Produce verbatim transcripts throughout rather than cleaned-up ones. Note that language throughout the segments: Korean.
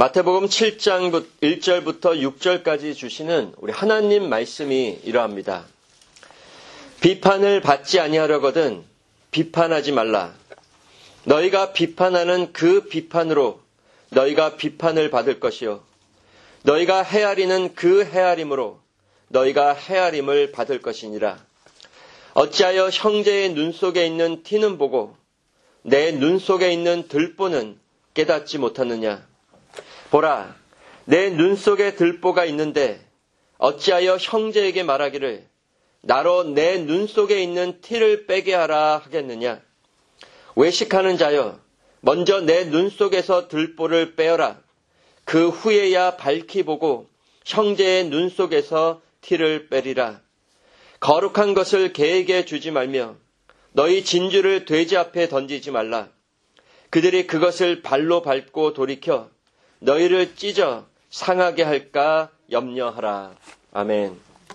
마태복음 칠 장 일 절부터 육 절까지 주시는 우리 하나님 말씀이 이러합니다. 비판을 받지 아니하려거든 비판하지 말라. 너희가 비판하는 그 비판으로 너희가 비판을 받을 것이요. 너희가 헤아리는 그 헤아림으로 너희가 헤아림을 받을 것이니라. 어찌하여 형제의 눈 속에 있는 티는 보고 내 눈 속에 있는 들보는 깨닫지 못하느냐. 보라, 내 눈 속에 들보가 있는데 어찌하여 형제에게 말하기를 나로 내 눈 속에 있는 티를 빼게 하라 하겠느냐. 외식하는 자여, 먼저 내 눈 속에서 들보를 빼어라. 그 후에야 밝히 보고 형제의 눈 속에서 티를 빼리라. 거룩한 것을 개에게 주지 말며 너희 진주를 돼지 앞에 던지지 말라. 그들이 그것을 발로 밟고 돌이켜 너희를 찢어 상하게 할까 염려하라. 아멘.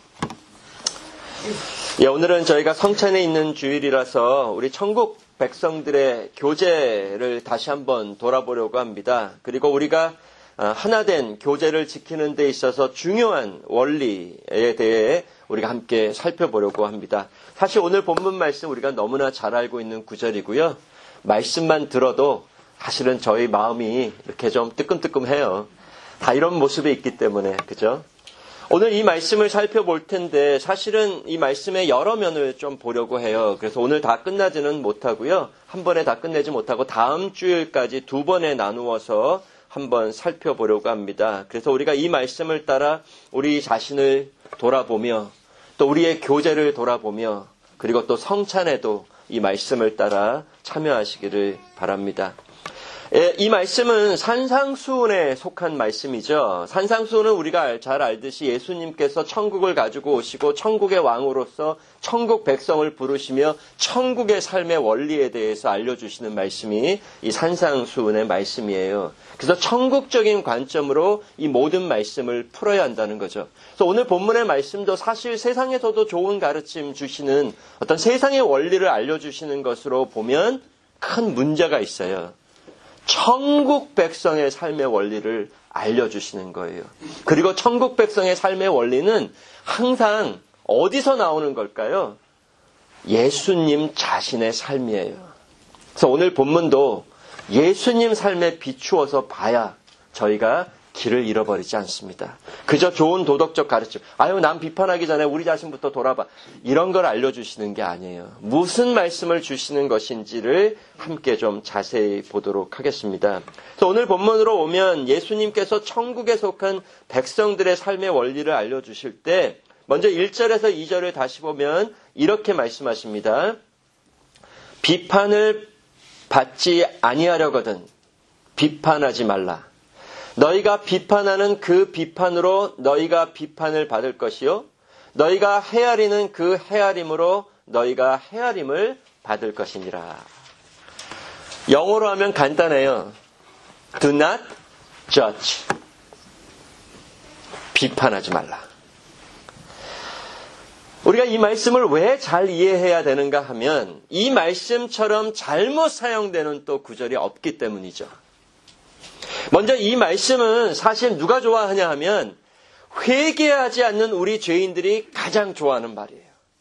예, 오늘은 저희가 성찬에 있는 주일이라서 우리 천국 백성들의 교제를 다시 한번 돌아보려고 합니다. 그리고 우리가 하나된 교제를 지키는 데 있어서 중요한 원리에 대해 우리가 함께 살펴보려고 합니다. 사실 오늘 본문 말씀 우리가 너무나 잘 알고 있는 구절이고요. 말씀만 들어도 사실은 저희 마음이 이렇게 좀 뜨끔뜨끔해요. 다 이런 모습이 있기 때문에, 그죠? 오늘 이 말씀을 살펴볼 텐데 사실은 이 말씀의 여러 면을 좀 보려고 해요. 그래서 오늘 다 끝나지는 못하고요. 한 번에 다 끝내지 못하고 다음 주일까지 두 번에 나누어서 한번 살펴보려고 합니다. 그래서 우리가 이 말씀을 따라 우리 자신을 돌아보며 또 우리의 교제를 돌아보며 그리고 또 성찬에도 이 말씀을 따라 참여하시기를 바랍니다. 이 말씀은 산상수훈에 속한 말씀이죠. 산상수훈은 우리가 잘 알듯이 예수님께서 천국을 가지고 오시고 천국의 왕으로서 천국 백성을 부르시며 천국의 삶의 원리에 대해서 알려주시는 말씀이 이 산상수훈의 말씀이에요. 그래서 천국적인 관점으로 이 모든 말씀을 풀어야 한다는 거죠. 그래서 오늘 본문의 말씀도 사실 세상에서도 좋은 가르침 주시는 어떤 세상의 원리를 알려주시는 것으로 보면 큰 문제가 있어요. 천국 백성의 삶의 원리를 알려주시는 거예요. 그리고 천국 백성의 삶의 원리는 항상 어디서 나오는 걸까요? 예수님 자신의 삶이에요. 그래서 오늘 본문도 예수님 삶에 비추어서 봐야 저희가 길을 잃어버리지 않습니다. 그저 좋은 도덕적 가르침, 아유 남 비판하기 전에 우리 자신부터 돌아봐, 이런 걸 알려주시는 게 아니에요. 무슨 말씀을 주시는 것인지를 함께 좀 자세히 보도록 하겠습니다. 그래서 오늘 본문으로 오면 예수님께서 천국에 속한 백성들의 삶의 원리를 알려주실 때 먼저 일 절에서 이 절을 다시 보면 이렇게 말씀하십니다. 비판을 받지 아니하려거든 비판하지 말라. 너희가 비판하는 그 비판으로 너희가 비판을 받을 것이요. 너희가 헤아리는 그 헤아림으로 너희가 헤아림을 받을 것이니라. 영어로 하면 간단해요. Do not judge. 비판하지 말라. 우리가 이 말씀을 왜 잘 이해해야 되는가 하면 이 말씀처럼 잘못 사용되는 또 구절이 없기 때문이죠. 먼저 이 말씀은 사실 누가 좋아하냐 하면 회개하지 않는 우리 죄인들이 가장 좋아하는 말이에요.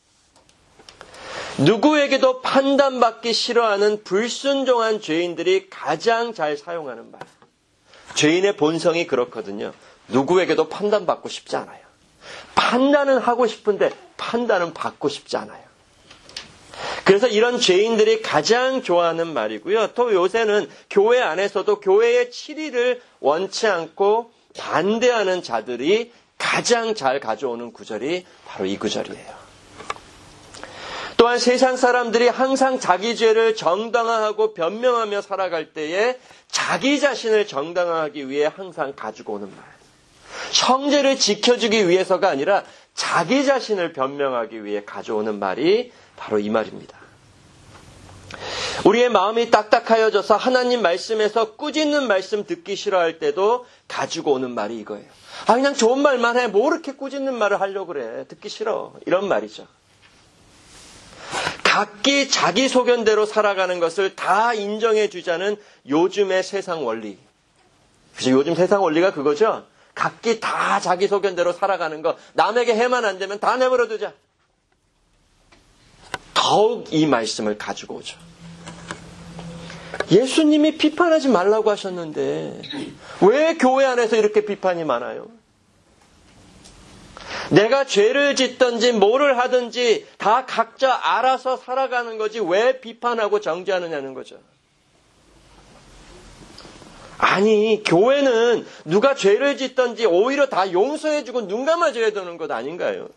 누구에게도 판단받기 싫어하는 불순종한 죄인들이 가장 잘 사용하는 말. 죄인의 본성이 그렇거든요. 누구에게도 판단받고 싶지 않아요. 판단은 하고 싶은데 판단은 받고 싶지 않아요. 그래서 이런 죄인들이 가장 좋아하는 말이고요. 또 요새는 교회 안에서도 교회의 치리를 원치 않고 반대하는 자들이 가장 잘 가져오는 구절이 바로 이 구절이에요. 또한 세상 사람들이 항상 자기 죄를 정당화하고 변명하며 살아갈 때에 자기 자신을 정당화하기 위해 항상 가지고 오는 말. 형제를 지켜주기 위해서가 아니라 자기 자신을 변명하기 위해 가져오는 말이 바로 이 말입니다. 우리의 마음이 딱딱하여져서 하나님 말씀에서 꾸짖는 말씀 듣기 싫어할 때도 가지고 오는 말이 이거예요. 아 그냥 좋은 말만 해. 뭐 이렇게 꾸짖는 말을 하려고 그래. 듣기 싫어. 이런 말이죠. 각기 자기 소견대로 살아가는 것을 다 인정해 주자는 요즘의 세상 원리. 그래서 요즘 세상 원리가 그거죠. 각기 다 자기 소견대로 살아가는 거. 남에게 해만 안 되면 다 내버려 두자. 더욱 이 말씀을 가지고 오죠. 예수님이 비판하지 말라고 하셨는데 왜 교회 안에서 이렇게 비판이 많아요? 내가 죄를 짓든지 뭐를 하든지 다 각자 알아서 살아가는 거지 왜 비판하고 정죄하느냐는 거죠. 아니, 교회는 누가 죄를 짓든지 오히려 다 용서해주고 눈 감아줘야 되는 것 아닌가요?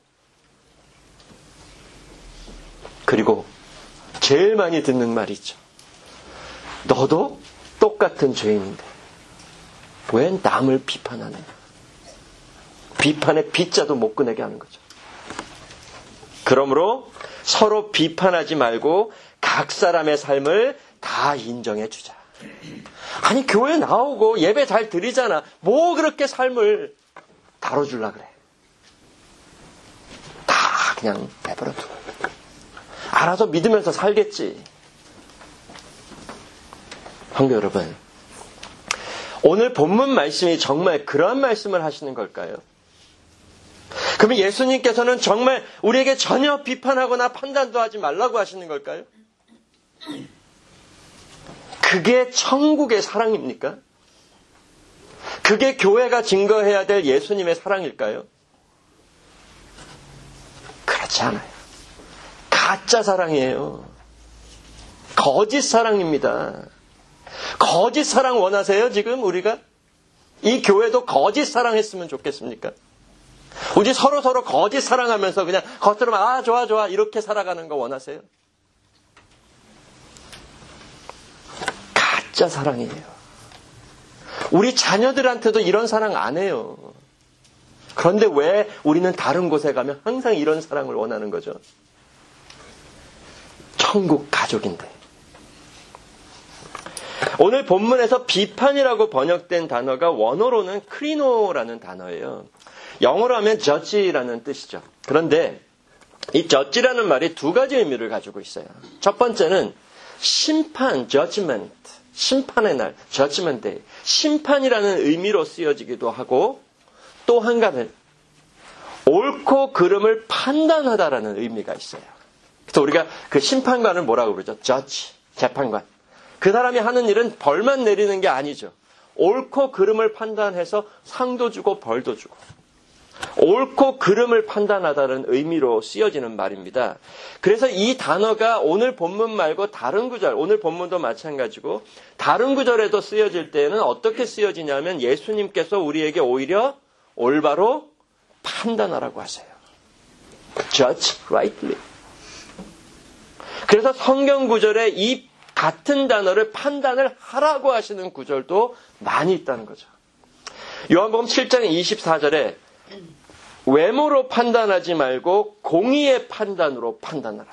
그리고 제일 많이 듣는 말이 있죠. 너도 똑같은 죄인인데 왜 남을 비판하느냐. 비판의 빗자도 못 꺼내게 하는 거죠. 그러므로 서로 비판하지 말고 각 사람의 삶을 다 인정해 주자. 아니, 교회 나오고 예배 잘 드리잖아. 뭐 그렇게 삶을 다뤄주려 그래. 다 그냥 내버려 두고 알아서 믿으면서 살겠지. 성도 여러분, 오늘 본문 말씀이 정말 그러한 말씀을 하시는 걸까요? 그러면 예수님께서는 정말 우리에게 전혀 비판하거나 판단도 하지 말라고 하시는 걸까요? 그게 천국의 사랑입니까? 그게 교회가 증거해야 될 예수님의 사랑일까요? 그렇지 않아요. 가짜 사랑이에요. 거짓 사랑입니다. 거짓 사랑 원하세요? 지금 우리가? 이 교회도 거짓 사랑했으면 좋겠습니까? 우리 서로 서로 거짓 사랑하면서 그냥 겉으로만 아 좋아 좋아 이렇게 살아가는 거 원하세요? 가짜 사랑이에요. 우리 자녀들한테도 이런 사랑 안 해요. 그런데 왜 우리는 다른 곳에 가면 항상 이런 사랑을 원하는 거죠? 천국 가족인데. 오늘 본문에서 비판이라고 번역된 단어가 원어로는 크리노라는 단어예요. 영어로 하면 judge라는 뜻이죠. 그런데 이 judge라는 말이 두 가지 의미를 가지고 있어요. 첫 번째는 심판, judgment, 심판의 날, judgment day, 심판이라는 의미로 쓰여지기도 하고 또 한 가지는 옳고 그름을 판단하다라는 의미가 있어요. 그래서 우리가 그 심판관을 뭐라고 그러죠? judge, 재판관. 그 사람이 하는 일은 벌만 내리는 게 아니죠. 옳고 그름을 판단해서 상도 주고 벌도 주고. 옳고 그름을 판단하다는 의미로 쓰여지는 말입니다. 그래서 이 단어가 오늘 본문 말고 다른 구절, 오늘 본문도 마찬가지고 다른 구절에도 쓰여질 때는 어떻게 쓰여지냐면 예수님께서 우리에게 오히려 올바로 판단하라고 하세요. Judge rightly. 그래서 성경 구절에 이 같은 단어를 판단을 하라고 하시는 구절도 많이 있다는 거죠. 요한복음 칠 장 이십사 절에 외모로 판단하지 말고 공의의 판단으로 판단하라.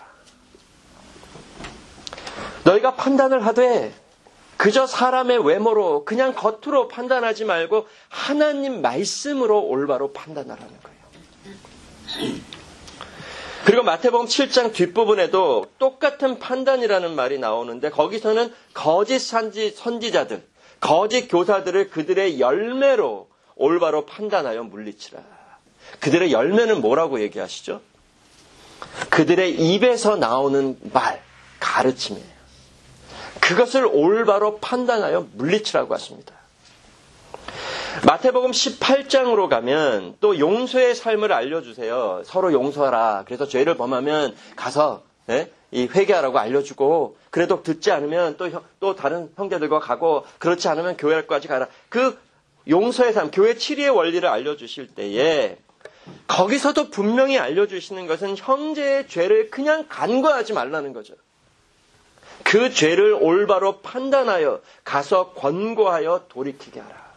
너희가 판단을 하되 그저 사람의 외모로 그냥 겉으로 판단하지 말고 하나님 말씀으로 올바로 판단하라는 거예요. 그리고 마태복음 칠 장 뒷부분에도 똑같은 판단이라는 말이 나오는데 거기서는 거짓 선지, 선지자들, 거짓 교사들을 그들의 열매로 올바로 판단하여 물리치라. 그들의 열매는 뭐라고 얘기하시죠? 그들의 입에서 나오는 말, 가르침이에요. 그것을 올바로 판단하여 물리치라고 하십니다. 마태복음 십팔 장으로 가면 또 용서의 삶을 알려주세요. 서로 용서하라. 그래서 죄를 범하면 가서 네? 이 회개하라고 알려주고 그래도 듣지 않으면 또, 또 다른 형제들과 가고 그렇지 않으면 교회까지 가라. 그 용서의 삶, 교회 칠 위의 원리를 알려주실 때에 거기서도 분명히 알려주시는 것은 형제의 죄를 그냥 간과하지 말라는 거죠. 그 죄를 올바로 판단하여 가서 권고하여 돌이키게 하라.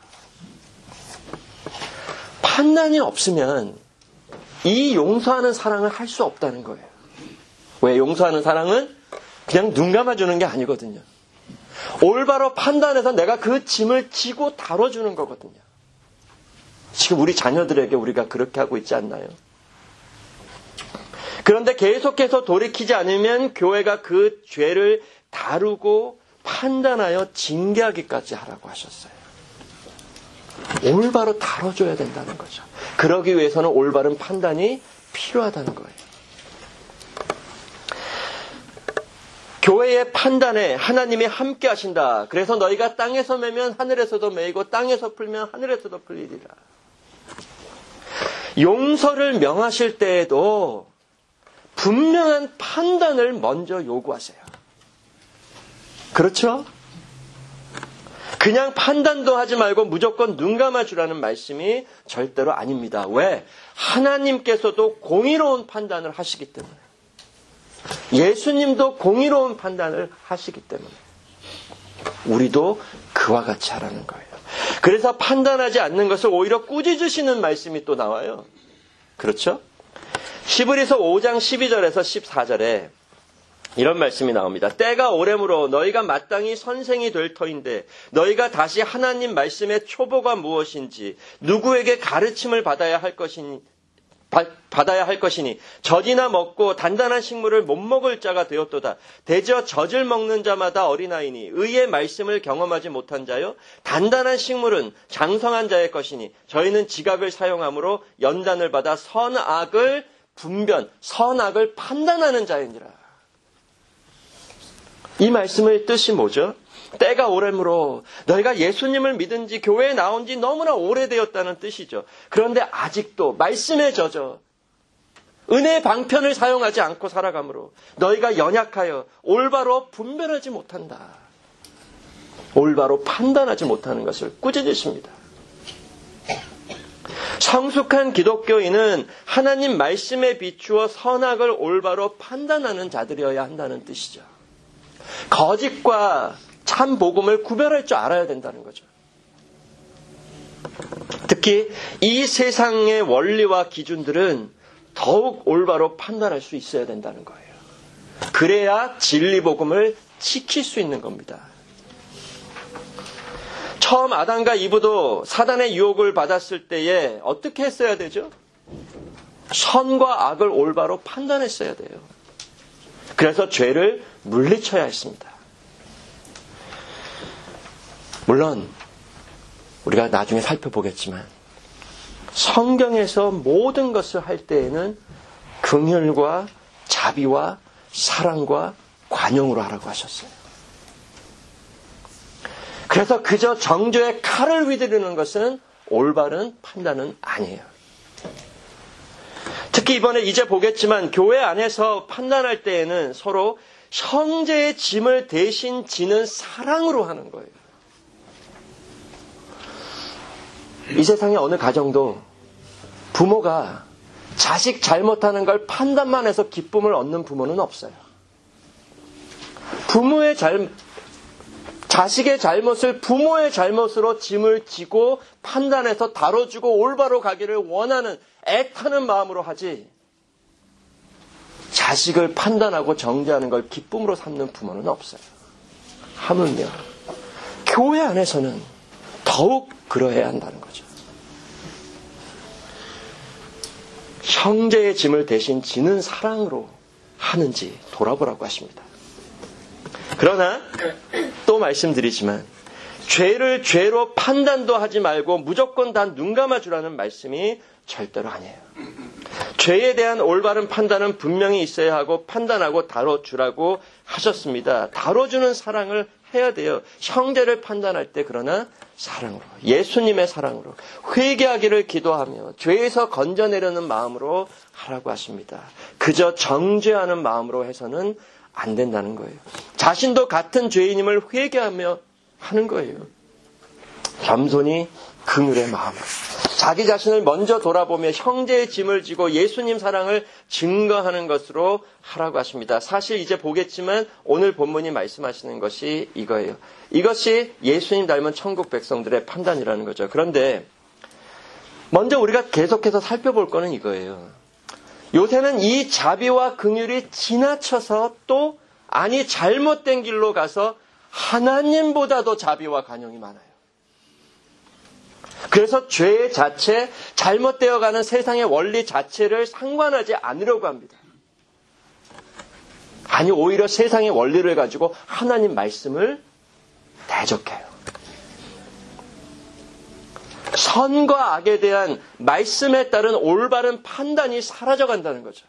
판단이 없으면 이 용서하는 사랑을 할 수 없다는 거예요. 왜? 용서하는 사랑은 그냥 눈 감아주는 게 아니거든요. 올바로 판단해서 내가 그 짐을 지고 다뤄주는 거거든요. 지금 우리 자녀들에게 우리가 그렇게 하고 있지 않나요? 그런데 계속해서 돌이키지 않으면 교회가 그 죄를 다루고 판단하여 징계하기까지 하라고 하셨어요. 올바로 다뤄줘야 된다는 거죠. 그러기 위해서는 올바른 판단이 필요하다는 거예요. 교회의 판단에 하나님이 함께 하신다. 그래서 너희가 땅에서 매면 하늘에서도 매이고 땅에서 풀면 하늘에서도 풀리리라. 용서를 명하실 때에도 분명한 판단을 먼저 요구하세요. 그렇죠? 그냥 판단도 하지 말고 무조건 눈 감아주라는 말씀이 절대로 아닙니다. 왜? 하나님께서도 공의로운 판단을 하시기 때문에. 예수님도 공의로운 판단을 하시기 때문에 우리도 그와 같이 하라는 거예요. 그래서 판단하지 않는 것을 오히려 꾸짖으시는 말씀이 또 나와요. 그렇죠? 히브리서 오 장 십이 절에서 십사 절에 이런 말씀이 나옵니다. 때가 오래므로 너희가 마땅히 선생이 될 터인데 너희가 다시 하나님 말씀의 초보가 무엇인지 누구에게 가르침을 받아야 할 것이니 받아야 할 것이니 젖이나 먹고 단단한 식물을 못 먹을 자가 되었도다. 대저 젖을 먹는 자마다 어린아이니 의의 말씀을 경험하지 못한 자요 단단한 식물은 장성한 자의 것이니 저희는 지각을 사용함으로 연단을 받아 선악을 분변, 선악을 판단하는 자이니라. 이 말씀의 뜻이 뭐죠? 때가 오래므로 너희가 예수님을 믿은 지 교회에 나온 지 너무나 오래되었다는 뜻이죠. 그런데 아직도 말씀에 젖어 은혜의 방편을 사용하지 않고 살아가므로 너희가 연약하여 올바로 분별하지 못한다. 올바로 판단하지 못하는 것을 꾸짖으십니다. 성숙한 기독교인은 하나님 말씀에 비추어 선악을 올바로 판단하는 자들이어야 한다는 뜻이죠. 거짓과 참 복음을 구별할 줄 알아야 된다는 거죠. 특히 이 세상의 원리와 기준들은 더욱 올바로 판단할 수 있어야 된다는 거예요. 그래야 진리 복음을 지킬 수 있는 겁니다. 처음 아담과 이브도 사단의 유혹을 받았을 때에 어떻게 했어야 되죠? 선과 악을 올바로 판단했어야 돼요. 그래서 죄를 물리쳐야 했습니다. 물론 우리가 나중에 살펴보겠지만 성경에서 모든 것을 할 때에는 긍휼과 자비와 사랑과 관용으로 하라고 하셨어요. 그래서 그저 정죄의 칼을 휘두르는 것은 올바른 판단은 아니에요. 특히 이번에 이제 보겠지만 교회 안에서 판단할 때에는 서로 형제의 짐을 대신 지는 사랑으로 하는 거예요. 이 세상의 어느 가정도 부모가 자식 잘못하는 걸 판단만 해서 기쁨을 얻는 부모는 없어요. 부모의 잘, 자식의 잘못을 부모의 잘못으로 짐을 지고 판단해서 다뤄주고 올바로 가기를 원하는 애타는 마음으로 하지, 자식을 판단하고 정죄하는 걸 기쁨으로 삼는 부모는 없어요. 하물며 교회 안에서는 더욱 그러해야 한다는 거죠. 형제의 짐을 대신 지는 사랑으로 하는지 돌아보라고 하십니다. 그러나 또 말씀드리지만 죄를 죄로 판단도 하지 말고 무조건 다 눈 감아주라는 말씀이 절대로 아니에요. 죄에 대한 올바른 판단은 분명히 있어야 하고 판단하고 다뤄주라고 하셨습니다. 다뤄주는 사랑을 해야 돼요. 형제를 판단할 때 그러나 사랑으로, 예수님의 사랑으로 회개하기를 기도하며 죄에서 건져내려는 마음으로 하라고 하십니다. 그저 정죄하는 마음으로 해서는 안 된다는 거예요. 자신도 같은 죄인임을 회개하며 하는 거예요. 겸손히 긍휼의 마음으로 자기 자신을 먼저 돌아보며 형제의 짐을 지고 예수님 사랑을 증거하는 것으로 하라고 하십니다. 사실 이제 보겠지만 오늘 본문이 말씀하시는 것이 이거예요. 이것이 예수님 닮은 천국 백성들의 판단이라는 거죠. 그런데 먼저 우리가 계속해서 살펴볼 거는 이거예요. 요새는 이 자비와 긍휼이 지나쳐서 또 아니 잘못된 길로 가서 하나님보다도 자비와 관용이 많아요. 그래서 죄 자체, 잘못되어가는 세상의 원리 자체를 상관하지 않으려고 합니다. 아니 오히려 세상의 원리를 가지고 하나님 말씀을 대적해요. 선과 악에 대한 말씀에 따른 올바른 판단이 사라져간다는 거죠.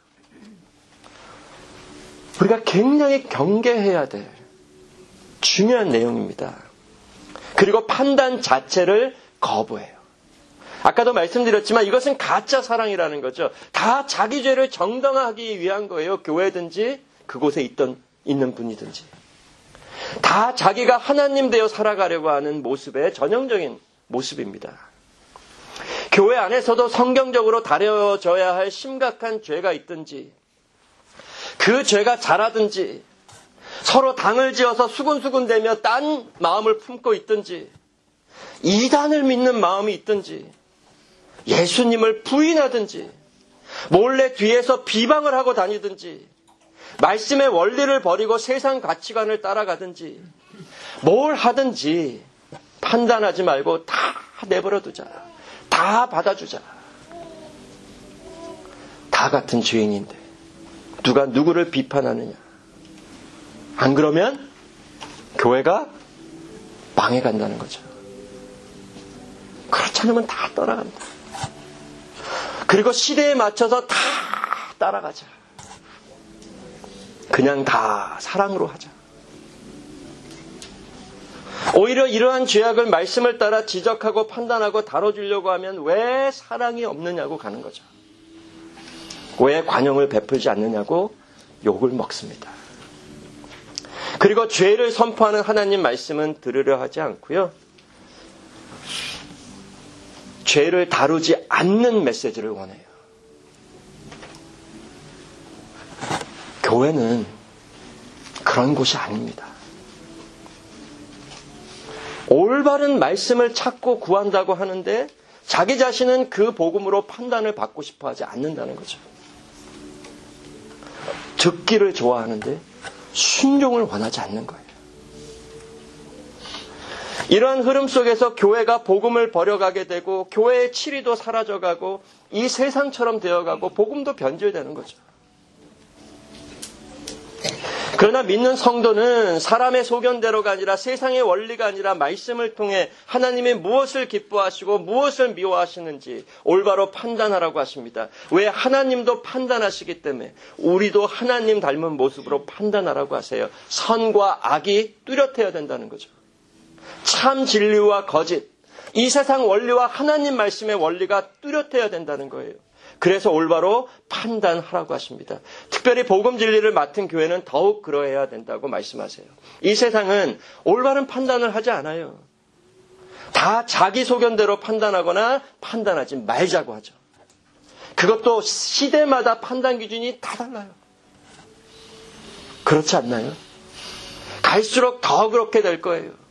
우리가 굉장히 경계해야 될 중요한 내용입니다. 그리고 판단 자체를 거부해요. 아까도 말씀드렸지만 이것은 가짜 사랑이라는 거죠. 다 자기 죄를 정당화하기 위한 거예요. 교회든지 그곳에 있던 있는 분이든지. 다 자기가 하나님 되어 살아가려고 하는 모습의 전형적인 모습입니다. 교회 안에서도 성경적으로 다뤄져야 할 심각한 죄가 있든지 그 죄가 자라든지 서로 당을 지어서 수군수군대며 딴 마음을 품고 있든지 이단을 믿는 마음이 있든지 예수님을 부인하든지 몰래 뒤에서 비방을 하고 다니든지 말씀의 원리를 버리고 세상 가치관을 따라가든지 뭘 하든지 판단하지 말고 다 내버려 두자. 다 받아주자. 다 같은 죄인인데 누가 누구를 비판하느냐. 안 그러면 교회가 망해간다는 거죠. 그렇지 않으면 다 떠나간다. 그리고 시대에 맞춰서 다 따라가자. 그냥 다 사랑으로 하자. 오히려 이러한 죄악을 말씀을 따라 지적하고 판단하고 다뤄주려고 하면 왜 사랑이 없느냐고 가는 거죠. 왜 관용을 베풀지 않느냐고 욕을 먹습니다. 그리고 죄를 선포하는 하나님 말씀은 들으려 하지 않고요. 죄를 다루지 않는 메시지를 원해요. 교회는 그런 곳이 아닙니다. 올바른 말씀을 찾고 구한다고 하는데 자기 자신은 그 복음으로 판단을 받고 싶어 하지 않는다는 거죠. 듣기를 좋아하는데 순종을 원하지 않는 거예요. 이러한 흐름 속에서 교회가 복음을 버려가게 되고 교회의 치리도 사라져가고 이 세상처럼 되어가고 복음도 변질되는 거죠. 그러나 믿는 성도는 사람의 소견대로가 아니라 세상의 원리가 아니라 말씀을 통해 하나님이 무엇을 기뻐하시고 무엇을 미워하시는지 올바로 판단하라고 하십니다. 왜? 하나님도 판단하시기 때문에 우리도 하나님 닮은 모습으로 판단하라고 하세요. 선과 악이 뚜렷해야 된다는 거죠. 참 진리와 거짓, 이 세상 원리와 하나님 말씀의 원리가 뚜렷해야 된다는 거예요. 그래서 올바로 판단하라고 하십니다. 특별히 복음 진리를 맡은 교회는 더욱 그러해야 된다고 말씀하세요. 이 세상은 올바른 판단을 하지 않아요. 다 자기 소견대로 판단하거나 판단하지 말자고 하죠. 그것도 시대마다 판단 기준이 다 달라요. 그렇지 않나요? 갈수록 더 그렇게 될 거예요.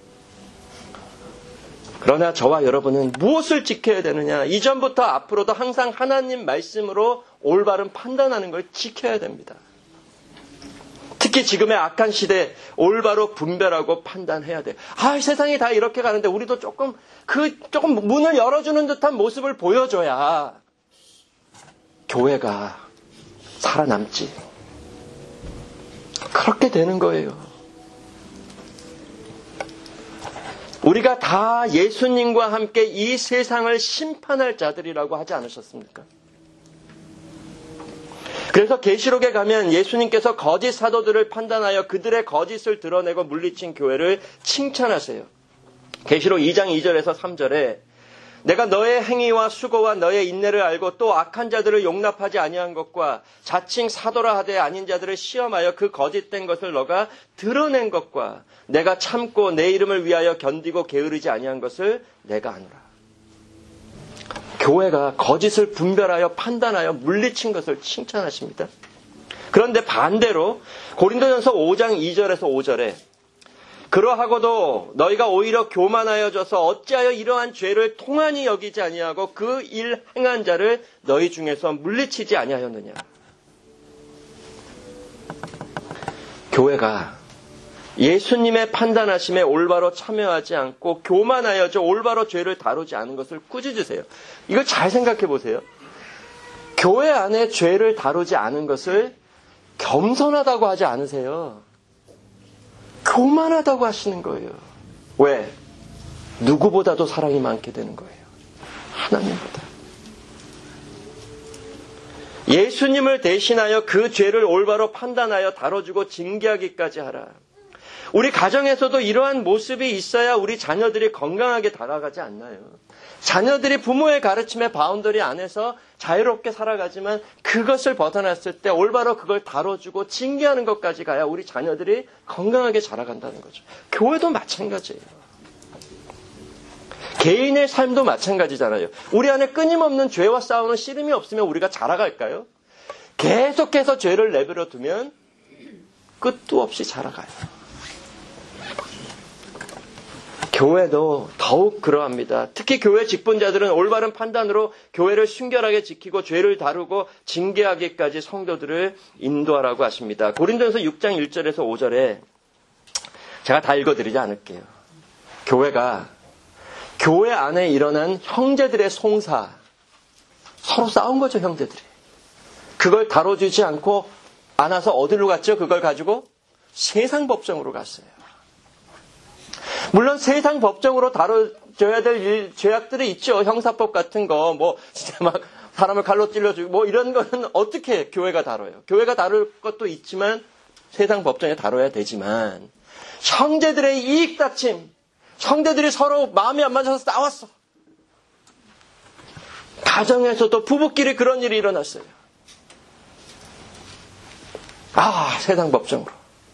그러나 저와 여러분은 무엇을 지켜야 되느냐? 이전부터 앞으로도 항상 하나님 말씀으로 올바른 판단하는 걸 지켜야 됩니다. 특히 지금의 악한 시대에 올바로 분별하고 판단해야 돼. 아, 세상이 다 이렇게 가는데 우리도 조금 그 조금 문을 열어주는 듯한 모습을 보여줘야 교회가 살아남지. 그렇게 되는 거예요. 우리가 다 예수님과 함께 이 세상을 심판할 자들이라고 하지 않으셨습니까? 그래서 계시록에 가면 예수님께서 거짓 사도들을 판단하여 그들의 거짓을 드러내고 물리친 교회를 칭찬하세요. 계시록 이 장 이 절에서 삼 절에 내가 너의 행위와 수고와 너의 인내를 알고 또 악한 자들을 용납하지 아니한 것과 자칭 사도라 하되 아닌 자들을 시험하여 그 거짓된 것을 너가 드러낸 것과 내가 참고 내 이름을 위하여 견디고 게으르지 아니한 것을 내가 아노라. 교회가 거짓을 분별하여 판단하여 물리친 것을 칭찬하십니다. 그런데 반대로 고린도전서 오 장 이 절에서 오 절에 그러하고도 너희가 오히려 교만하여져서 어찌하여 이러한 죄를 통한이 여기지 아니하고 그 일 행한 자를 너희 중에서 물리치지 아니하였느냐. 교회가 예수님의 판단하심에 올바로 참여하지 않고 교만하여져 올바로 죄를 다루지 않은 것을 꾸짖으세요. 이걸 잘 생각해 보세요. 교회 안에 죄를 다루지 않은 것을 겸손하다고 하지 않으세요. 교만하다고 하시는 거예요. 왜? 누구보다도 사랑이 많게 되는 거예요. 하나님보다. 예수님을 대신하여 그 죄를 올바로 판단하여 다뤄주고 징계하기까지 하라. 우리 가정에서도 이러한 모습이 있어야 우리 자녀들이 건강하게 다가가지 않나요? 자녀들이 부모의 가르침의 바운더리 안에서 자유롭게 살아가지만 그것을 벗어났을 때 올바로 그걸 다뤄주고 징계하는 것까지 가야 우리 자녀들이 건강하게 자라간다는 거죠. 교회도 마찬가지예요. 개인의 삶도 마찬가지잖아요. 우리 안에 끊임없는 죄와 싸우는 씨름이 없으면 우리가 자라갈까요? 계속해서 죄를 내버려 두면 끝도 없이 자라가요. 교회도 더욱 그러합니다. 특히 교회 직분자들은 올바른 판단으로 교회를 순결하게 지키고 죄를 다루고 징계하기까지 성도들을 인도하라고 하십니다. 고린도전서 육 장 일 절에서 오 절에 제가 다 읽어드리지 않을게요. 교회가 교회 안에 일어난 형제들의 송사, 서로 싸운 거죠, 형제들이. 그걸 다뤄주지 않고 안아서 어디로 갔죠? 그걸 가지고 세상 법정으로 갔어요. 물론 세상 법정으로 다뤄줘야 될 일, 죄악들이 있죠. 형사법 같은 거, 뭐, 진짜 막 사람을 칼로 찔러주고, 뭐 이런 거는 어떻게 교회가 다뤄요? 교회가 다룰 것도 있지만 세상 법정에 다뤄야 되지만 형제들의 이익 다침, 형제들이 서로 마음이 안 맞아서 싸웠어. 가정에서도 부부끼리 그런 일이 일어났어요. 아, 세상 법정으로.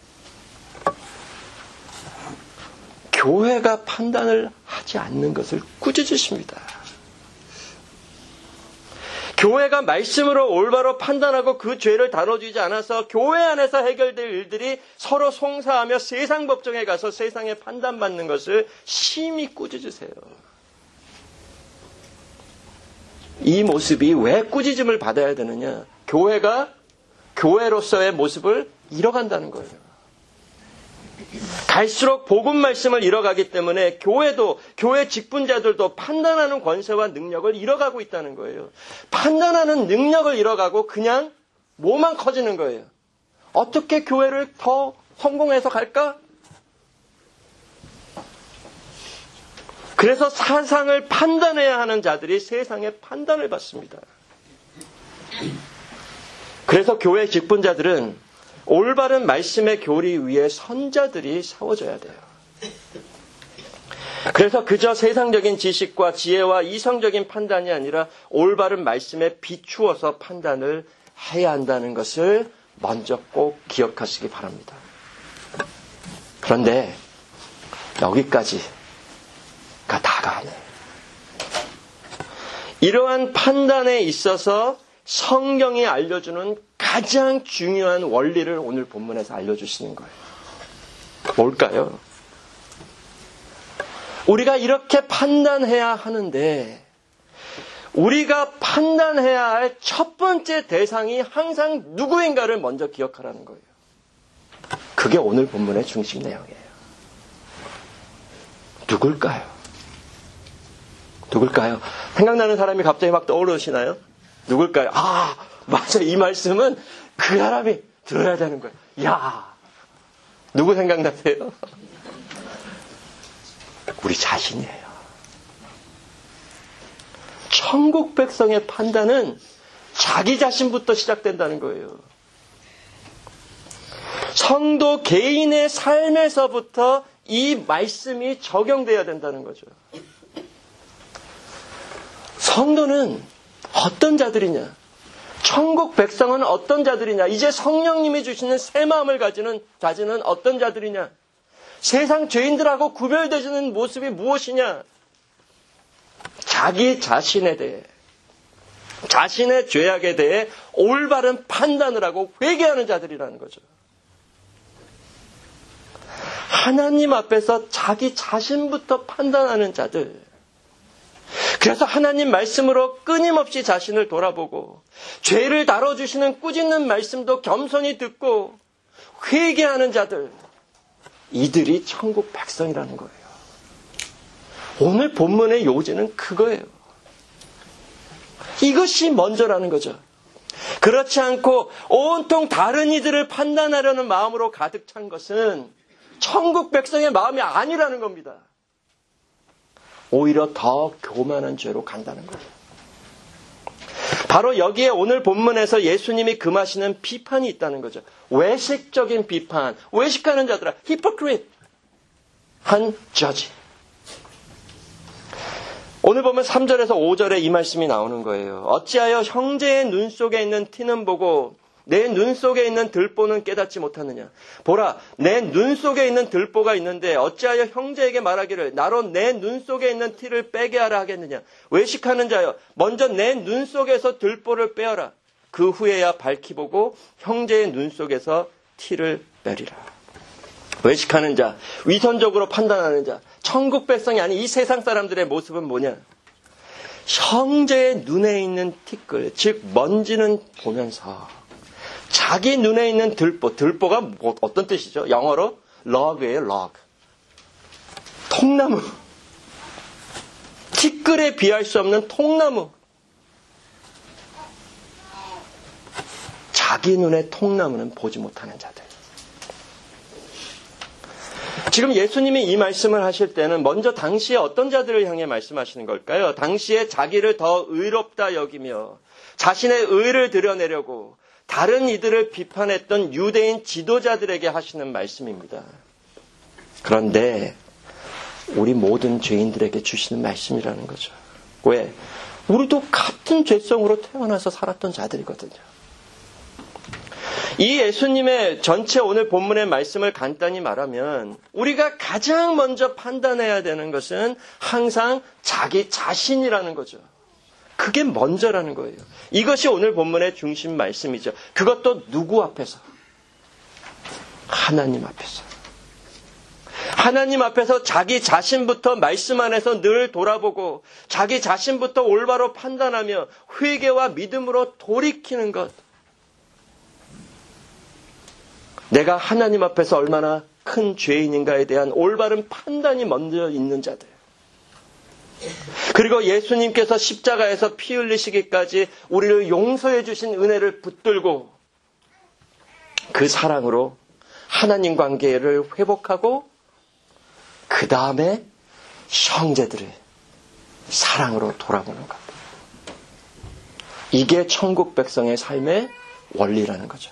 교회가 판단을 하지 않는 것을 꾸짖으십니다. 교회가 말씀으로 올바로 판단하고 그 죄를 다뤄주지 않아서 교회 안에서 해결될 일들이 서로 송사하며 세상 법정에 가서 세상에 판단받는 것을 심히 꾸짖으세요. 이 모습이 왜 꾸짖음을 받아야 되느냐? 교회가 교회로서의 모습을 잃어간다는 거예요. 갈수록 복음 말씀을 잃어가기 때문에 교회도, 교회 직분자들도 판단하는 권세와 능력을 잃어가고 있다는 거예요. 판단하는 능력을 잃어가고 그냥 뭐만 커지는 거예요. 어떻게 교회를 더 성공해서 갈까? 그래서 사상을 판단해야 하는 자들이 세상의 판단을 받습니다. 그래서 교회 직분자들은 올바른 말씀의 교리 위에 선자들이 세워져야 돼요. 그래서 그저 세상적인 지식과 지혜와 이성적인 판단이 아니라 올바른 말씀에 비추어서 판단을 해야 한다는 것을 먼저 꼭 기억하시기 바랍니다. 그런데 여기까지가 다가 아니에요. 이러한 판단에 있어서 성경이 알려주는 가장 중요한 원리를 오늘 본문에서 알려주시는 거예요. 뭘까요? 우리가 이렇게 판단해야 하는데 우리가 판단해야 할 첫 번째 대상이 항상 누구인가를 먼저 기억하라는 거예요. 그게 오늘 본문의 중심 내용이에요. 누굴까요? 누굴까요? 생각나는 사람이 갑자기 막 떠오르시나요? 누굴까요? 아, 맞아. 이 말씀은 그 사람이 들어야 되는 거예요. 야, 누구 생각나세요? 우리 자신이에요. 천국 백성의 판단은 자기 자신부터 시작된다는 거예요. 성도 개인의 삶에서부터 이 말씀이 적용돼야 된다는 거죠. 성도는 어떤 자들이냐? 천국 백성은 어떤 자들이냐? 이제 성령님이 주시는 새 마음을 가지는 자들은 어떤 자들이냐? 세상 죄인들하고 구별되지는 모습이 무엇이냐? 자기 자신에 대해, 자신의 죄악에 대해 올바른 판단을 하고 회개하는 자들이라는 거죠. 하나님 앞에서 자기 자신부터 판단하는 자들. 그래서 하나님 말씀으로 끊임없이 자신을 돌아보고 죄를 다뤄주시는 꾸짖는 말씀도 겸손히 듣고 회개하는 자들. 이들이 천국 백성이라는 거예요. 오늘 본문의 요지는 그거예요. 이것이 먼저라는 거죠. 그렇지 않고 온통 다른 이들을 판단하려는 마음으로 가득 찬 것은 천국 백성의 마음이 아니라는 겁니다. 오히려 더 교만한 죄로 간다는 거예요. 바로 여기에 오늘 본문에서 예수님이 금하시는 비판이 있다는 거죠. 외식적인 비판, 외식하는 자들아, 히포크릿, 한 저지. 오늘 보면 삼 절에서 오 절에 이 말씀이 나오는 거예요. 어찌하여 형제의 눈 속에 있는 티는 보고 내 눈 속에 있는 들보는 깨닫지 못하느냐. 보라, 내 눈 속에 있는 들보가 있는데 어찌하여 형제에게 말하기를 나로 내 눈 속에 있는 티를 빼게 하라 하겠느냐. 외식하는 자여, 먼저 내 눈 속에서 들보를 빼어라. 그 후에야 밝히 보고 형제의 눈 속에서 티를 빼리라. 외식하는 자, 위선적으로 판단하는 자, 천국 백성이 아닌 이 세상 사람들의 모습은 뭐냐. 형제의 눈에 있는 티끌, 즉 먼지는 보면서 자기 눈에 있는 들보, 들보가 뭐, 어떤 뜻이죠? 영어로 log이에요, log. 통나무. 티끌에 비할 수 없는 통나무. 자기 눈에 통나무는 보지 못하는 자들. 지금 예수님이 이 말씀을 하실 때는 먼저 당시에 어떤 자들을 향해 말씀하시는 걸까요? 당시에 자기를 더 의롭다 여기며 자신의 의를 드러내려고 다른 이들을 비판했던 유대인 지도자들에게 하시는 말씀입니다. 그런데 우리 모든 죄인들에게 주시는 말씀이라는 거죠. 왜? 우리도 같은 죄성으로 태어나서 살았던 자들이거든요. 이 예수님의 전체 오늘 본문의 말씀을 간단히 말하면 우리가 가장 먼저 판단해야 되는 것은 항상 자기 자신이라는 거죠. 그게 먼저라는 거예요. 이것이 오늘 본문의 중심 말씀이죠. 그것도 누구 앞에서? 하나님 앞에서. 하나님 앞에서 자기 자신부터 말씀 안에서 늘 돌아보고 자기 자신부터 올바로 판단하며 회개와 믿음으로 돌이키는 것. 내가 하나님 앞에서 얼마나 큰 죄인인가에 대한 올바른 판단이 먼저 있는 자들. 그리고 예수님께서 십자가에서 피 흘리시기까지 우리를 용서해 주신 은혜를 붙들고 그 사랑으로 하나님 관계를 회복하고 그 다음에 형제들의 사랑으로 돌아보는 것. 이게 천국 백성의 삶의 원리라는 거죠.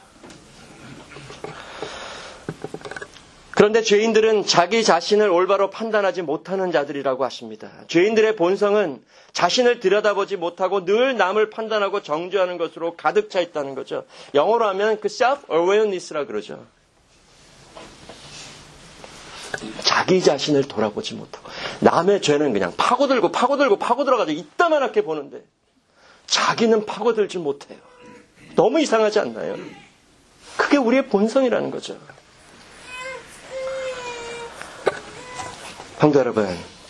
그런데 죄인들은 자기 자신을 올바로 판단하지 못하는 자들이라고 하십니다. 죄인들의 본성은 자신을 들여다보지 못하고 늘 남을 판단하고 정죄하는 것으로 가득 차 있다는 거죠. 영어로 하면 그 self-awareness라 그러죠. 자기 자신을 돌아보지 못하고 남의 죄는 그냥 파고들고 파고들고 파고들어가지고 이따만하게 보는데 자기는 파고들지 못해요. 너무 이상하지 않나요? 그게 우리의 본성이라는 거죠. 성도 여러분,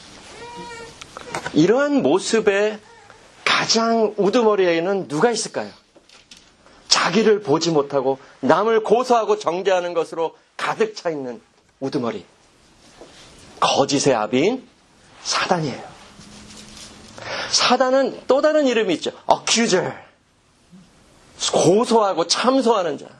이러한 모습의 가장 우두머리에는 누가 있을까요? 자기를 보지 못하고 남을 고소하고 정죄하는 것으로 가득 차 있는 우두머리. 거짓의 아비인 사단이에요. 사단은 또 다른 이름이 있죠. accuser. 고소하고 참소하는 자.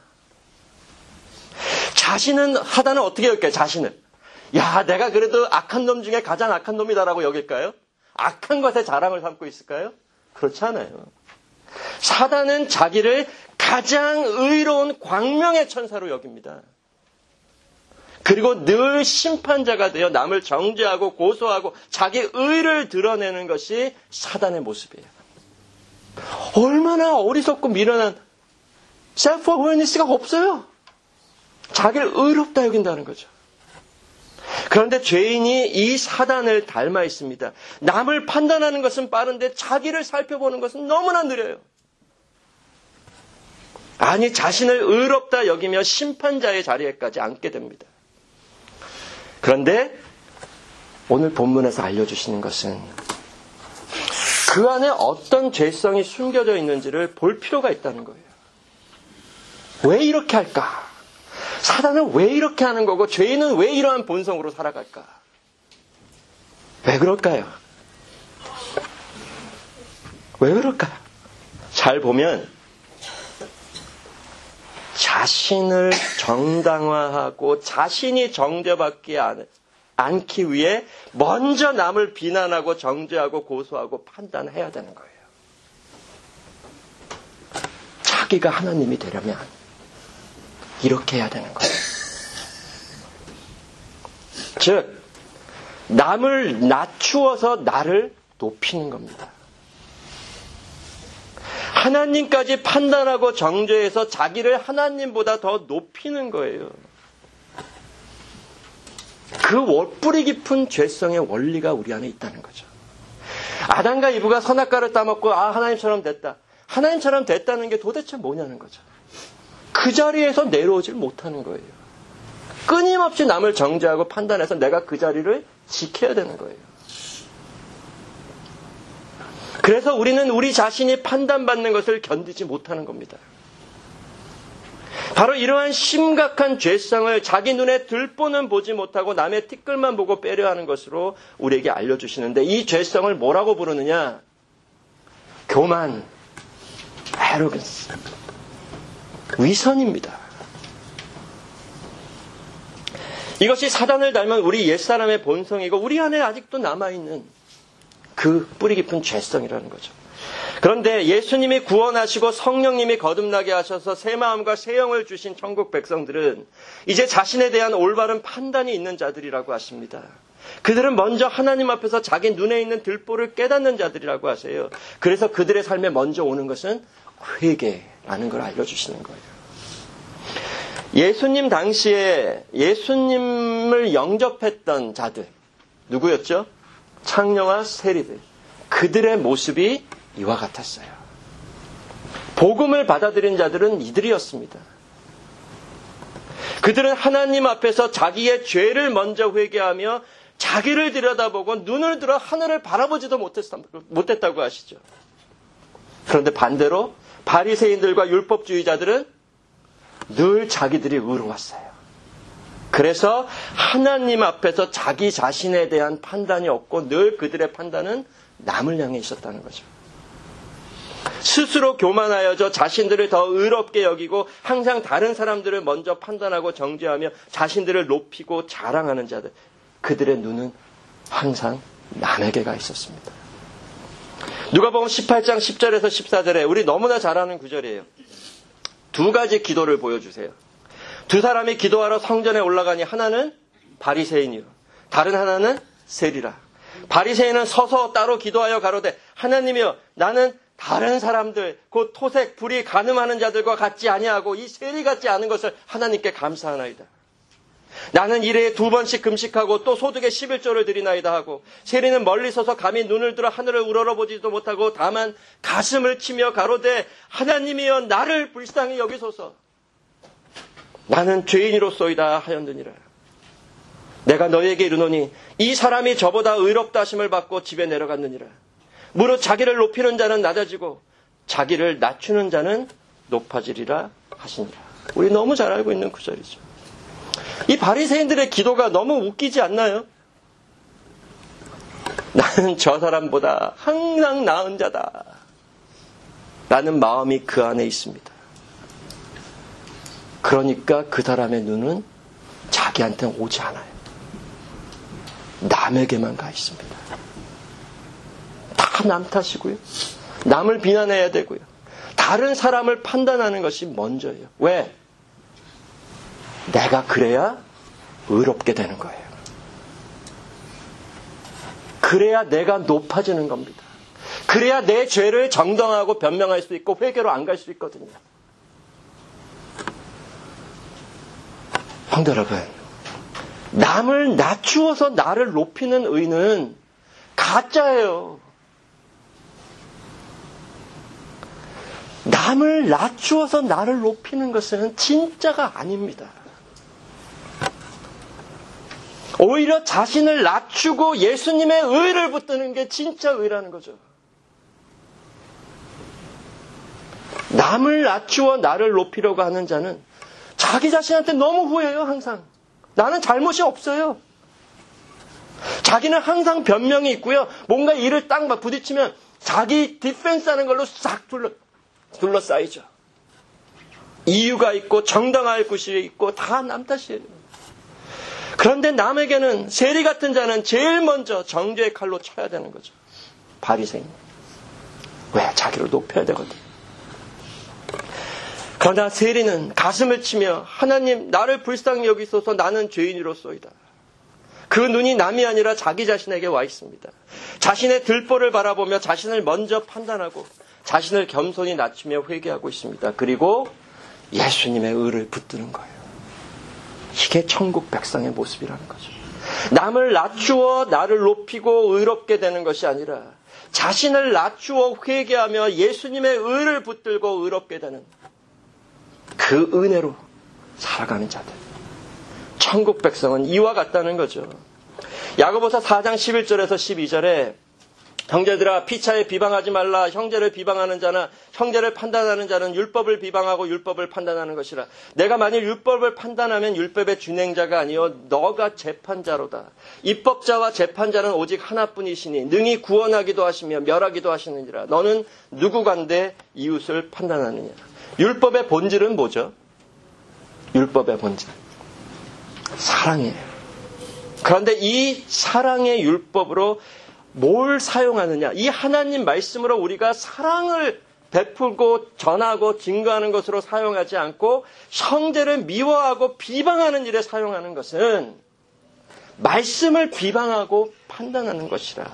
자신은, 사단은 어떻게 여길까요? 자신을. 야, 내가 그래도 악한 놈 중에 가장 악한 놈이다라고 여길까요? 악한 것에 자랑을 삼고 있을까요? 그렇지 않아요. 사단은 자기를 가장 의로운 광명의 천사로 여깁니다. 그리고 늘 심판자가 되어 남을 정죄하고 고소하고 자기 의를 드러내는 것이 사단의 모습이에요. 얼마나 어리석고 미련한 self-awareness가 없어요. 자기를 의롭다 여긴다는 거죠. 그런데 죄인이 이 사단을 닮아 있습니다. 남을 판단하는 것은 빠른데 자기를 살펴보는 것은 너무나 느려요. 아니, 자신을 의롭다 여기며 심판자의 자리에까지 앉게 됩니다. 그런데 오늘 본문에서 알려주시는 것은 그 안에 어떤 죄성이 숨겨져 있는지를 볼 필요가 있다는 거예요. 왜 이렇게 할까? 사단은 왜 이렇게 하는 거고 죄인은 왜 이러한 본성으로 살아갈까? 왜 그럴까요? 왜 그럴까요? 잘 보면 자신을 정당화하고 자신이 정죄받기 않기 위해 먼저 남을 비난하고 정죄하고 고소하고 판단해야 되는 거예요. 자기가 하나님이 되려면 이렇게 해야 되는 거예요. 즉, 남을 낮추어서 나를 높이는 겁니다. 하나님까지 판단하고 정죄해서 자기를 하나님보다 더 높이는 거예요. 그 뿌리 깊은 죄성의 원리가 우리 안에 있다는 거죠. 아담과 이브가 선악과를 따먹고 아 하나님처럼 됐다. 하나님처럼 됐다는 게 도대체 뭐냐는 거죠. 그 자리에서 내려오질 못하는 거예요. 끊임없이 남을 정죄하고 판단해서 내가 그 자리를 지켜야 되는 거예요. 그래서 우리는 우리 자신이 판단받는 것을 견디지 못하는 겁니다. 바로 이러한 심각한 죄성을 자기 눈에 들보는 보지 못하고 남의 티끌만 보고 빼려 하는 것으로 우리에게 알려주시는데, 이 죄성을 뭐라고 부르느냐? 교만, arrogance, 위선입니다. 이것이 사단을 닮은 우리 옛사람의 본성이고 우리 안에 아직도 남아있는 그 뿌리 깊은 죄성이라는 거죠. 그런데 예수님이 구원하시고 성령님이 거듭나게 하셔서 새 마음과 새 영을 주신 천국 백성들은 이제 자신에 대한 올바른 판단이 있는 자들이라고 하십니다. 그들은 먼저 하나님 앞에서 자기 눈에 있는 들보를 깨닫는 자들이라고 하세요. 그래서 그들의 삶에 먼저 오는 것은 회개라는 걸 알려주시는 거예요. 예수님 당시에 예수님을 영접했던 자들, 누구였죠? 창녀와 세리들. 그들의 모습이 이와 같았어요. 복음을 받아들인 자들은 이들이었습니다. 그들은 하나님 앞에서 자기의 죄를 먼저 회개하며 자기를 들여다보고 눈을 들어 하늘을 바라보지도 못했다고 하시죠. 그런데 반대로 바리새인들과 율법주의자들은 늘 자기들이 의로웠어요. 그래서 하나님 앞에서 자기 자신에 대한 판단이 없고 늘 그들의 판단은 남을 향해 있었다는 거죠. 스스로 교만하여져 자신들을 더 의롭게 여기고 항상 다른 사람들을 먼저 판단하고 정죄하며 자신들을 높이고 자랑하는 자들, 그들의 눈은 항상 남에게가 있었습니다. 누가복음 십팔 장 십 절에서 십사 절에 우리 너무나 잘 아는 구절이에요. 두 가지 기도를 보여주세요. 두 사람이 기도하러 성전에 올라가니 하나는 바리새인이요, 다른 하나는 세리라. 바리새인은 서서 따로 기도하여 가로되 하나님이여, 나는 다른 사람들 곧 토색 불의 간음하는 자들과 같지 아니하고 이 세리 같지 않은 것을 하나님께 감사하나이다. 나는 일해에 두 번씩 금식하고 또 소득의 십일조를 드리나이다 하고, 세리는 멀리 서서 감히 눈을 들어 하늘을 우러러보지도 못하고 다만 가슴을 치며 가로되 하나님이여, 나를 불쌍히 여기소서. 나는 죄인이로소이다 하였느니라. 내가 너희에게 이르노니 이 사람이 저보다 의롭다 하심을 받고 집에 내려갔느니라. 무릇 자기를 높이는 자는 낮아지고 자기를 낮추는 자는 높아지리라 하시니라. 우리 너무 잘 알고 있는 구절이죠. 이 바리새인들의 기도가 너무 웃기지 않나요? 나는 저 사람보다 항상 나은 자다 라는 마음이 그 안에 있습니다. 그러니까 그 사람의 눈은 자기한테는 오지 않아요. 남에게만 가 있습니다. 다 남 탓이고요. 남을 비난해야 되고요. 다른 사람을 판단하는 것이 먼저예요. 왜? 내가 그래야 의롭게 되는 거예요. 그래야 내가 높아지는 겁니다. 그래야 내 죄를 정당하고 변명할 수 있고 회개로 안 갈 수 있거든요. 성도 여러분, 남을 낮추어서 나를 높이는 의는 가짜예요. 남을 낮추어서 나를 높이는 것은 진짜가 아닙니다. 오히려 자신을 낮추고 예수님의 의를 붙드는 게 진짜 의라는 거죠. 남을 낮추어 나를 높이려고 하는 자는 자기 자신한테 너무 후회해요. 항상 나는 잘못이 없어요. 자기는 항상 변명이 있고요. 뭔가 일을 딱 부딪히면 자기 디펜스 하는 걸로 싹 둘러, 둘러싸이죠. 이유가 있고 정당할 곳이 있고 다 남 탓이에요. 그런데 남에게는 세리 같은 자는 제일 먼저 정죄의 칼로 쳐야 되는 거죠. 바리새인. 왜? 자기를 높여야 되거든. 그러나 세리는 가슴을 치며 하나님 나를 불쌍히 여기소서 나는 죄인이로소이다. 그 눈이 남이 아니라 자기 자신에게 와 있습니다. 자신의 들보를 바라보며 자신을 먼저 판단하고 자신을 겸손히 낮추며 회개하고 있습니다. 그리고 예수님의 의를 붙드는 거예요. 이게 천국 백성의 모습이라는 거죠. 남을 낮추어 나를 높이고 의롭게 되는 것이 아니라 자신을 낮추어 회개하며 예수님의 의를 붙들고 의롭게 되는 그 은혜로 살아가는 자들. 천국 백성은 이와 같다는 거죠. 야고보서 사 장 십일 절에서 십이 절에 형제들아 피차에 비방하지 말라. 형제를 비방하는 자나 형제를 판단하는 자는 율법을 비방하고 율법을 판단하는 것이라. 내가 만일 율법을 판단하면 율법의 준행자가 아니요 너가 재판자로다. 입법자와 재판자는 오직 하나뿐이시니 능히 구원하기도 하시며 멸하기도 하시느니라. 너는 누구간데 이웃을 판단하느냐. 율법의 본질은 뭐죠? 율법의 본질. 사랑이에요. 그런데 이 사랑의 율법으로 뭘 사용하느냐? 이 하나님 말씀으로 우리가 사랑을 베풀고 전하고 증거하는 것으로 사용하지 않고 형제를 미워하고 비방하는 일에 사용하는 것은 말씀을 비방하고 판단하는 것이라.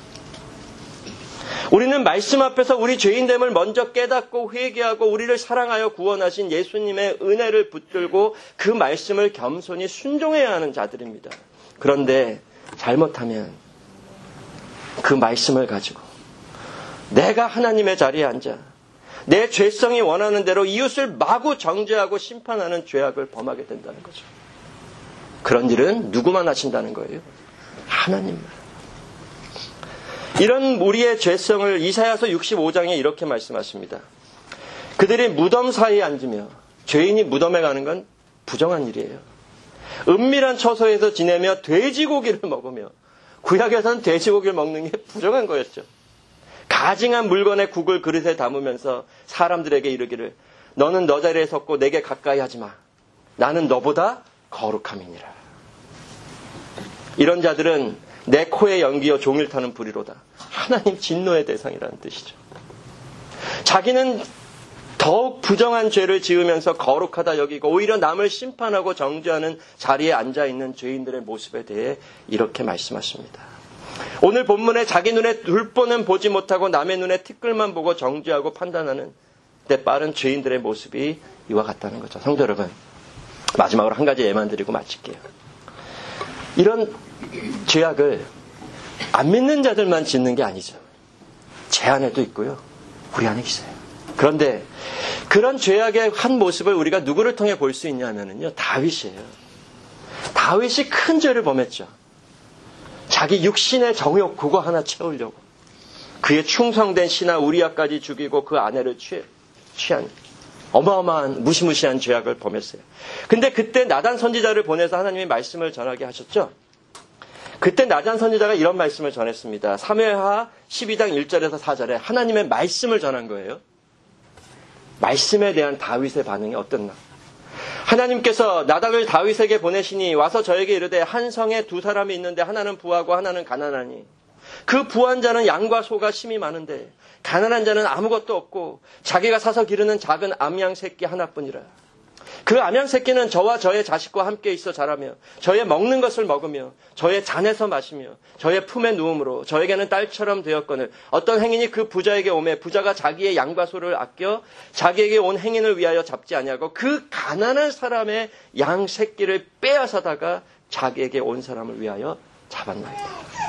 우리는 말씀 앞에서 우리 죄인됨을 먼저 깨닫고 회개하고 우리를 사랑하여 구원하신 예수님의 은혜를 붙들고 그 말씀을 겸손히 순종해야 하는 자들입니다. 그런데 잘못하면 그 말씀을 가지고 내가 하나님의 자리에 앉아 내 죄성이 원하는 대로 이웃을 마구 정죄하고 심판하는 죄악을 범하게 된다는 거죠. 그런 일은 누구만 하신다는 거예요? 하나님만. 이런 우리의 죄성을 이사야서 육십오 장에 이렇게 말씀하십니다. 그들이 무덤 사이에 앉으며 죄인이 무덤에 가는 건 부정한 일이에요. 은밀한 처소에서 지내며 돼지고기를 먹으며 구약에서는 돼지고기를 먹는 게 부정한 거였죠. 가증한 물건에 국을 그릇에 담으면서 사람들에게 이르기를 너는 너 자리에 섰고 내게 가까이 하지 마. 나는 너보다 거룩함이니라. 이런 자들은 내 코에 연기어 종일 타는 불이로다. 하나님 진노의 대상이라는 뜻이죠. 자기는 더욱 부정한 죄를 지으면서 거룩하다 여기고 오히려 남을 심판하고 정죄하는 자리에 앉아있는 죄인들의 모습에 대해 이렇게 말씀하십니다. 오늘 본문에 자기 눈에 둘보는 보지 못하고 남의 눈에 티끌만 보고 정죄하고 판단하는 때 빠른 죄인들의 모습이 이와 같다는 거죠. 성도 여러분, 마지막으로 한 가지 예만 드리고 마칠게요. 이런 죄악을 안 믿는 자들만 짓는 게 아니죠. 제 안에도 있고요. 우리 안에 있어요. 그런데 그런 죄악의 한 모습을 우리가 누구를 통해 볼 수 있냐면요. 다윗이에요. 다윗이 큰 죄를 범했죠. 자기 육신의 정욕 그거 하나 채우려고. 그의 충성된 신하 우리아까지 죽이고 그 아내를 취, 취한 어마어마한 무시무시한 죄악을 범했어요. 근데 그때 나단 선지자를 보내서 하나님의 말씀을 전하게 하셨죠. 그때 나단 선지자가 이런 말씀을 전했습니다. 사무엘하 십이 장 일 절에서 사 절에 하나님의 말씀을 전한 거예요. 말씀에 대한 다윗의 반응이 어땠나? 하나님께서 나단을 다윗에게 보내시니 와서 저에게 이르되 한 성에 두 사람이 있는데 하나는 부하고 하나는 가난하니 그 부한 자는 양과 소가 심이 많은데 가난한 자는 아무것도 없고 자기가 사서 기르는 작은 암양 새끼 하나뿐이라. 그 암양 새끼는 저와 저의 자식과 함께 있어 자라며 저의 먹는 것을 먹으며 저의 잔에서 마시며 저의 품에 누움으로 저에게는 딸처럼 되었거늘 어떤 행인이 그 부자에게 오매 부자가 자기의 양과 소를 아껴 자기에게 온 행인을 위하여 잡지 아니하고 그 가난한 사람의 양 새끼를 빼앗아다가 자기에게 온 사람을 위하여 잡았나이다.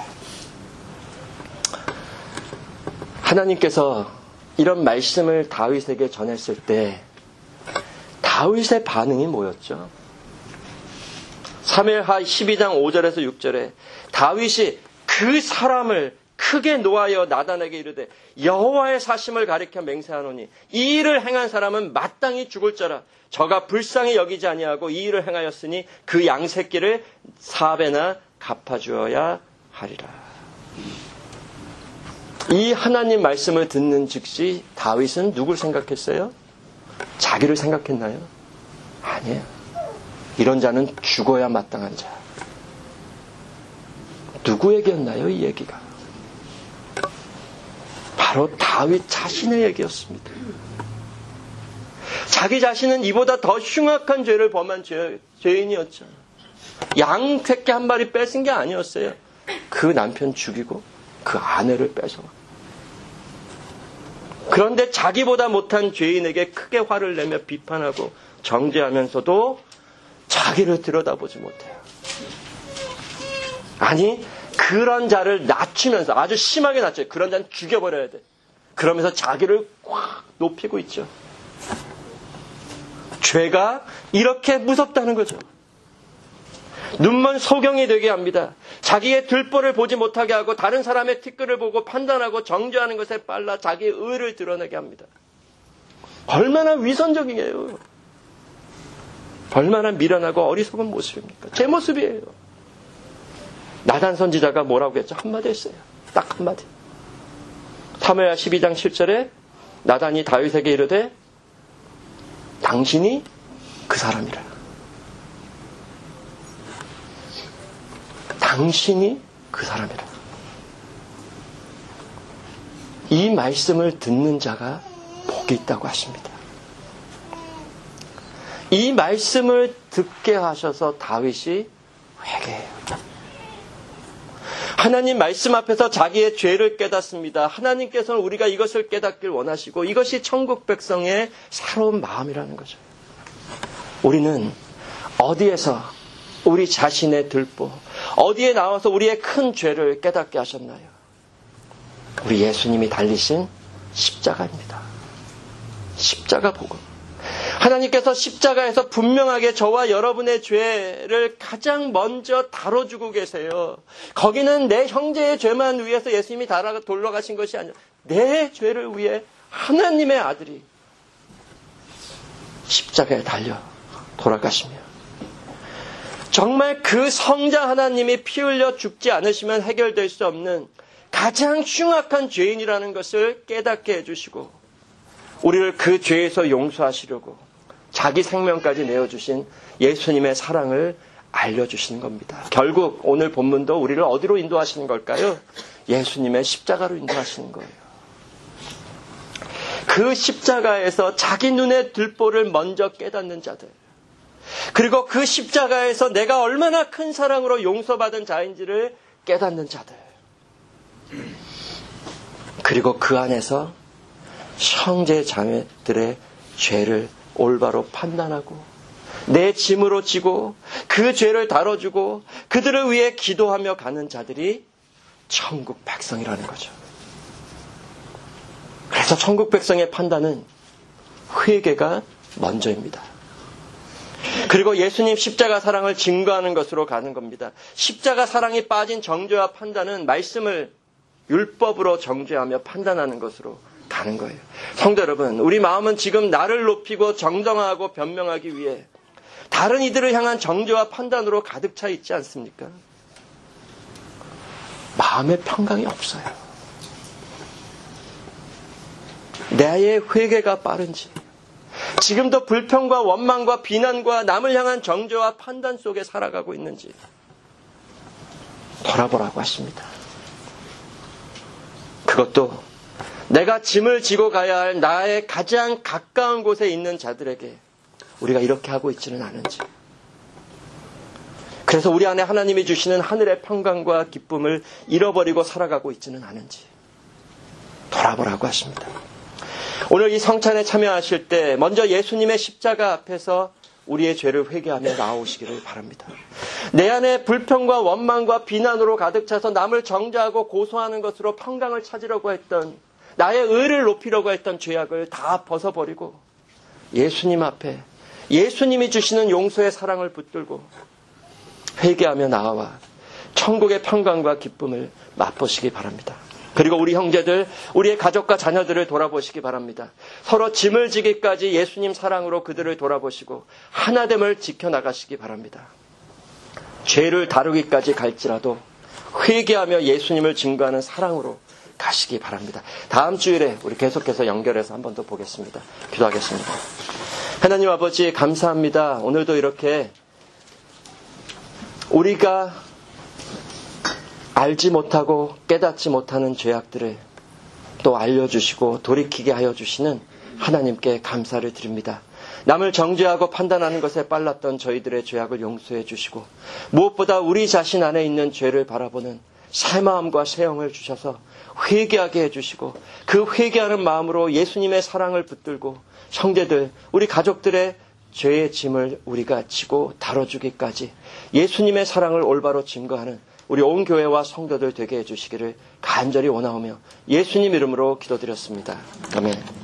하나님께서 이런 말씀을 다윗에게 전했을 때 다윗의 반응이 뭐였죠? 사무엘하 십이 장 오 절에서 육 절에 다윗이 그 사람을 크게 노하여 나단에게 이르되 여호와의 사심을 가리켜 맹세하노니 이 일을 행한 사람은 마땅히 죽을 자라. 저가 불쌍히 여기지 아니하고 이 일을 행하였으니 그 양새끼를 사배나 갚아주어야 하리라. 이 하나님 말씀을 듣는 즉시 다윗은 누굴 생각했어요? 자기를 생각했나요? 아니에요. 이런 자는 죽어야 마땅한 자. 누구 얘기였나요, 이 얘기가? 바로 다윗 자신의 얘기였습니다. 자기 자신은 이보다 더 흉악한 죄를 범한 죄, 죄인이었죠. 양 새끼 한 마리 뺏은 게 아니었어요. 그 남편 죽이고 그 아내를 뺏어. 그런데 자기보다 못한 죄인에게 크게 화를 내며 비판하고 정죄하면서도 자기를 들여다보지 못해요. 아니, 그런 자를 낮추면서 아주 심하게 낮춰요. 그런 자는 죽여버려야 돼. 그러면서 자기를 꽉 높이고 있죠. 죄가 이렇게 무섭다는 거죠. 눈먼 소경이 되게 합니다. 자기의 들보를 보지 못하게 하고 다른 사람의 티끌을 보고 판단하고 정죄하는 것에 빨라 자기의 의를 드러내게 합니다. 얼마나 위선적이에요. 얼마나 미련하고 어리석은 모습입니까? 제 모습이에요. 나단 선지자가 뭐라고 했죠? 한마디 했어요. 딱 한마디. 사무엘하 십이 장 칠 절에 나단이 다윗에게 이르되 당신이 그 사람이라. 당신이 그 사람이라. 이 말씀을 듣는 자가 복이 있다고 하십니다. 이 말씀을 듣게 하셔서 다윗이 회개해요. 하나님 말씀 앞에서 자기의 죄를 깨닫습니다. 하나님께서는 우리가 이것을 깨닫길 원하시고 이것이 천국 백성의 새로운 마음이라는 거죠. 우리는 어디에서 우리 자신의 들보, 어디에 나와서 우리의 큰 죄를 깨닫게 하셨나요? 우리 예수님이 달리신 십자가입니다. 십자가 복음. 하나님께서 십자가에서 분명하게 저와 여러분의 죄를 가장 먼저 다뤄주고 계세요. 거기는 내 형제의 죄만 위해서 예수님이 돌아가신 것이 아니라 내 죄를 위해 하나님의 아들이 십자가에 달려 돌아가시며 정말 그 성자 하나님이 피 흘려 죽지 않으시면 해결될 수 없는 가장 흉악한 죄인이라는 것을 깨닫게 해주시고 우리를 그 죄에서 용서하시려고 자기 생명까지 내어주신 예수님의 사랑을 알려주시는 겁니다. 결국 오늘 본문도 우리를 어디로 인도하시는 걸까요? 예수님의 십자가로 인도하시는 거예요. 그 십자가에서 자기 눈의 들보를 먼저 깨닫는 자들, 그리고 그 십자가에서 내가 얼마나 큰 사랑으로 용서받은 자인지를 깨닫는 자들, 그리고 그 안에서 형제 자매들의 죄를 올바로 판단하고 내 짐으로 지고 그 죄를 다뤄주고 그들을 위해 기도하며 가는 자들이 천국 백성이라는 거죠. 그래서 천국 백성의 판단은 회개가 먼저입니다. 그리고 예수님 십자가 사랑을 증거하는 것으로 가는 겁니다. 십자가 사랑이 빠진 정죄와 판단은 말씀을 율법으로 정죄하며 판단하는 것으로 가는 거예요. 성도 여러분, 우리 마음은 지금 나를 높이고 정정하고 변명하기 위해 다른 이들을 향한 정죄와 판단으로 가득 차 있지 않습니까? 마음의 평강이 없어요. 나의 회개가 빠른지, 지금도 불평과 원망과 비난과 남을 향한 정죄와 판단 속에 살아가고 있는지 돌아보라고 하십니다. 그것도 내가 짐을 지고 가야 할 나의 가장 가까운 곳에 있는 자들에게 우리가 이렇게 하고 있지는 않은지, 그래서 우리 안에 하나님이 주시는 하늘의 평강과 기쁨을 잃어버리고 살아가고 있지는 않은지 돌아보라고 하십니다. 오늘 이 성찬에 참여하실 때 먼저 예수님의 십자가 앞에서 우리의 죄를 회개하며 나오시기를 바랍니다. 내 안에 불평과 원망과 비난으로 가득 차서 남을 정죄하고 고소하는 것으로 평강을 찾으려고 했던, 나의 의를 높이려고 했던 죄악을 다 벗어버리고 예수님 앞에 예수님이 주시는 용서의 사랑을 붙들고 회개하며 나아와 천국의 평강과 기쁨을 맛보시기 바랍니다. 그리고 우리 형제들, 우리의 가족과 자녀들을 돌아보시기 바랍니다. 서로 짐을 지기까지 예수님 사랑으로 그들을 돌아보시고 하나됨을 지켜나가시기 바랍니다. 죄를 다루기까지 갈지라도 회개하며 예수님을 증거하는 사랑으로 가시기 바랍니다. 다음 주일에 우리 계속해서 연결해서 한 번 더 보겠습니다. 기도하겠습니다. 하나님 아버지, 감사합니다. 오늘도 이렇게 우리가 알지 못하고 깨닫지 못하는 죄악들을 또 알려주시고 돌이키게 하여 주시는 하나님께 감사를 드립니다. 남을 정죄하고 판단하는 것에 빨랐던 저희들의 죄악을 용서해 주시고 무엇보다 우리 자신 안에 있는 죄를 바라보는 새 마음과 새 영을 주셔서 회개하게 해주시고 그 회개하는 마음으로 예수님의 사랑을 붙들고 형제들, 우리 가족들의 죄의 짐을 우리가 지고 다뤄주기까지 예수님의 사랑을 올바로 증거하는 우리 온 교회와 성도들 되게 해주시기를 간절히 원하오며 예수님 이름으로 기도드렸습니다. 아멘.